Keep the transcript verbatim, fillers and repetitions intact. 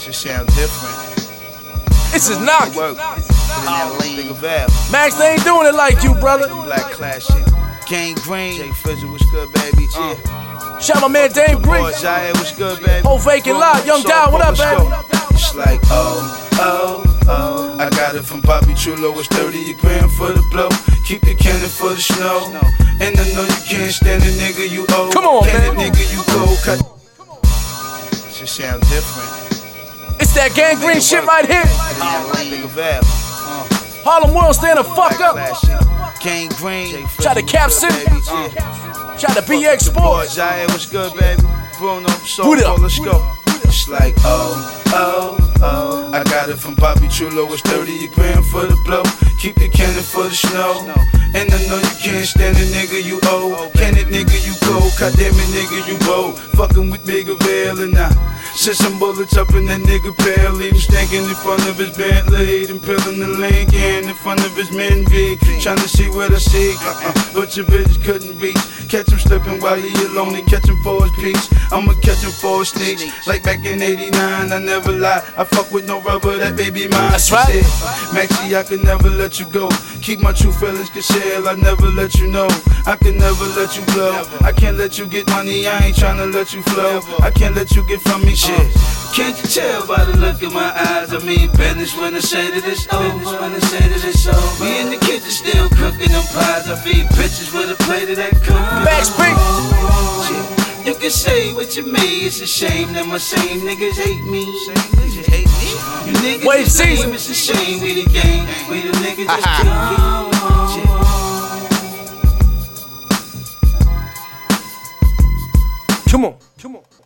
Just sound different. This is knocking. Work. Max, they ain't doing it like you, brother. Black classic. Gang Green. Jay Fizzle, what's good, baby? Uh. Shout my man Dame Green. Jay, what's good, baby? Whole vacant lot. Young Dow, what up, baby? It's like, oh, oh, oh. I got it from Bobby Chulo. It's thirty a gram for the blow. Keep the cannon for the snow. And I know you can't stand a nigga you owe. Come on, can man. Nigga you go. Cut. Just sound different. It's that Gang Green shit right here. Harlem World, stand the fuck up. Gang Green. Shout to Cap City. Shout to B X Sports. Jay, what's good, baby? Bruno, so Who up? Let's go. It's like, oh, oh, oh. I got it from Bobby Chulo. It's thirty a gram for the blow. Keep the cannon for the snow. And I know you can't stand a nigga you owe. Can it nigga you go? God damn it nigga you bold. Fucking with Bigger Veil and I sent some bullets up in that nigga pail. Leave him stinking in front of his Bentley. And peeling the Lincoln in front of his men V. Tryna see what I see, uh-uh, but your bitch couldn't reach. Catch him slipping while he alone and catch him for his peace. I'ma catch him for his sneaks. Like back in eighty-nine, I never lie. I fuck with no rubber, that baby mine. That's right. Maxie, I can never let you go. Keep my true feelings concealed, I never let you know. I can never let you blow. I can't let you get money, I ain't tryna let you flow. I can't let you get from me shit. Can't you tell by the look in my eyes? I mean business when I say that it's over. When I say that it's over. Me in the kitchen still cooking them pies. I feed bitches with a plate of that cook. Max B. You can say what you may. It's a shame that my same niggas hate me. Same niggas hate me. You niggas Wave season. It's a shame we the game. We the niggas just kick it. Come on. Come on.